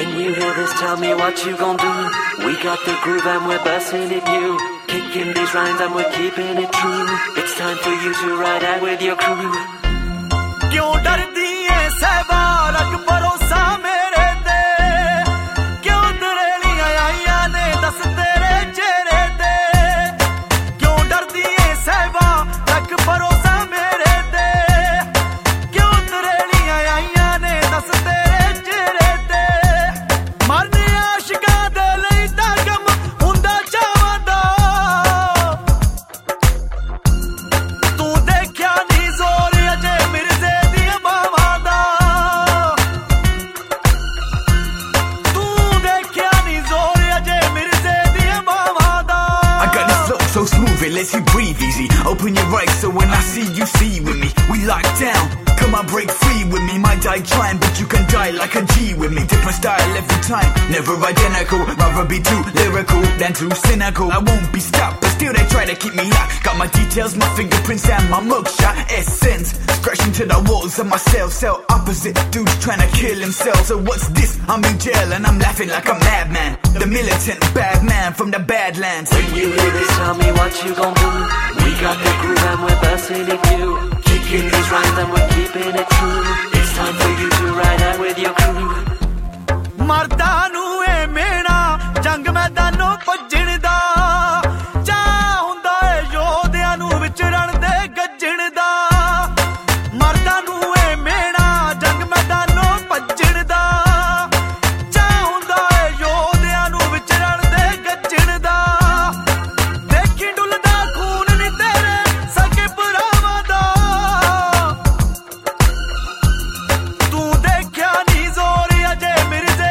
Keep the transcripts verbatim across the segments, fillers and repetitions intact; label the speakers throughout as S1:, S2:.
S1: When you hear this, tell me what you gon' do. We got the groove and we're busting it new. Kicking these rhymes and we're keeping it true. It's time for you to ride out with your crew.
S2: क्यों डरती है सहबा रख भरोसा मेरे ते क्यों दरेलियां आईयां ने दस तेरे चेहरे ते क्यों डरती है सहबा रख भरोसा मेरे ते क्यों दरेलियां आईयां ने दस तेरे चेहरे ते मरने आशिकां दे लई तां गम हुंदा चाहंदा तू देखया नी जोर अजे Mirje
S3: so smooth, it lets you breathe easy. Open your eyes so when I see you, see with me. We lock down, come on, break free with me. Might die trying, but you can die like a G with me. Different style every time, never identical. Rather be too lyrical than too cynical. I won't be stopped, but still they try to keep me locked. Got my details, my fingerprints and my mugshot. Essence, scratching to the walls of my cell. Cell opposite, dudes trying to kill himself. So what's this? I'm in jail and I'm laughing like a madman. The militant bad man from the Badlands.
S1: When you hear this, tell me what you gon' do. We got the groove and we're busting it new. Kicking these rhymes and we're keeping it true. It's time for you to ride out with your crew.
S2: मर्दा नू ए मेरा जंग मैदानों भज्जण दा चाह हुंदा ए योधियां नू विचरण दे गज्जण दा मर्दा नू ए मेरा जंग मैदानों भज्जण दा चाह हुंदा ए योधियां नू विचरण दे गज्जण दा देखी डुलदा खून नी तेरे सके भरावां दा तू देखया नी जोर अजे Mirje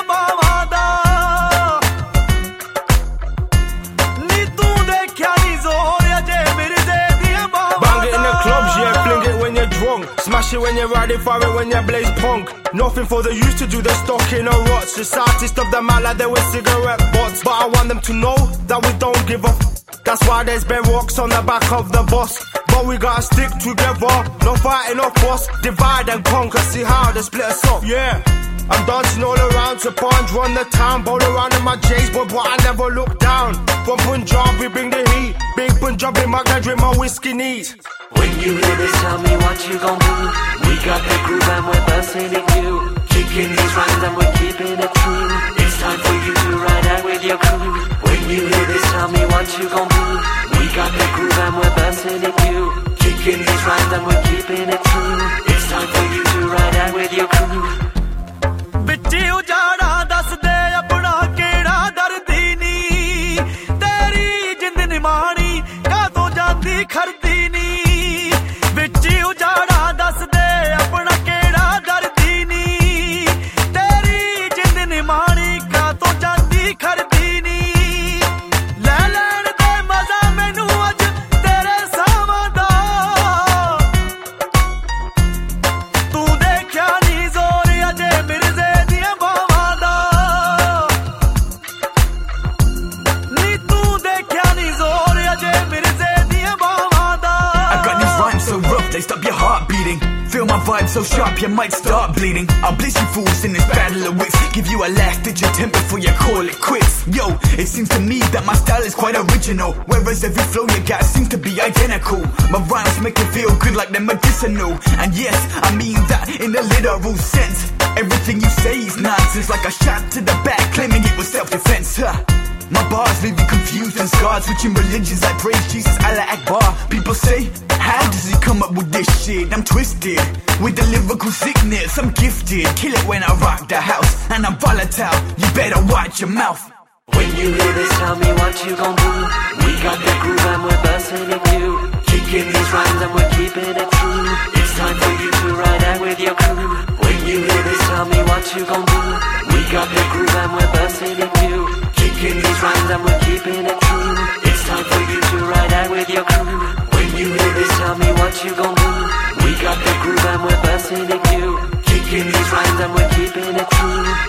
S4: Smash it when you're riding, fire it when you blaze punk. Nothing for the youth to do, they're stuck in a rut. Society stuff them out like they with cigarette butts. But I want them to know that we don't give up. That's why there's been rocks on the back of the bus. But we gotta stick together, no fighting or fuss. Divide and conquer, see how they split us up. Yeah, I'm dancing all around to Punj, run the town. Bowl around in my J's, but, but I never look down. From Punjab, we bring the heat. Big Punjabi, my guy drink my whiskey neat.
S1: When you hear this, tell me what you gon' do. We got the groove and we're busting it new. Kicking these rhymes and we're keeping it true. It's time for you to ride out with your crew. When you hear this, tell me what you gon' do. We got the groove and we're busting it new. Kicking these rhymes and we're keeping it true. It's time for you to ride out with your crew.
S2: बिच्ची उजाड़ा दस दे अपना केड़ा दर्दी नी तेरी जिंद निमाणी कादों जांदी खरदी नी बिच्ची उजाड़ा दस दे अपना केड़ा दर्दी नी तेरी जिंद निमाणी कादों जांदी खरदी नी ले लैण दे मजा मैनू अज तेरे सावां दा तू देखया नी जोर अजे Mirje
S3: They stop your heart beating. Feel my vibe so sharp you might start bleeding. I'll blitz you fools in this battle of wits. Give you a last ditch attempt before you call it quits. Yo, it seems to me that my style is quite original. Whereas every flow you got seems to be identical. My rhymes make you feel good like they're medicinal. And yes, I mean that in a literal sense. Everything you say is nonsense. Like a shot to the back claiming it was self-defense. Huh. My bars leave you confused and scarred. Switching religions like praise Jesus, Allah Akbar. People say, how does he come up with this shit? I'm twisted with the lyrical sickness. I'm gifted, kill it when I rock the house. And I'm volatile, you better watch your mouth.
S1: When you hear this, tell me what you gon' do. We got the groove and we're busting it new. Kicking these rhymes and we're keeping it true. It's time for you to ride out with your crew. When you hear this, tell me what you gon' do. We got the groove and we're busting it new. Kicking these rhymes and we're keeping it true. It's time for you to ride out with your crew. When you hear this, tell me what you gon' do. We got the groove and we're busting it new. Kicking these rhymes and we're keeping it true.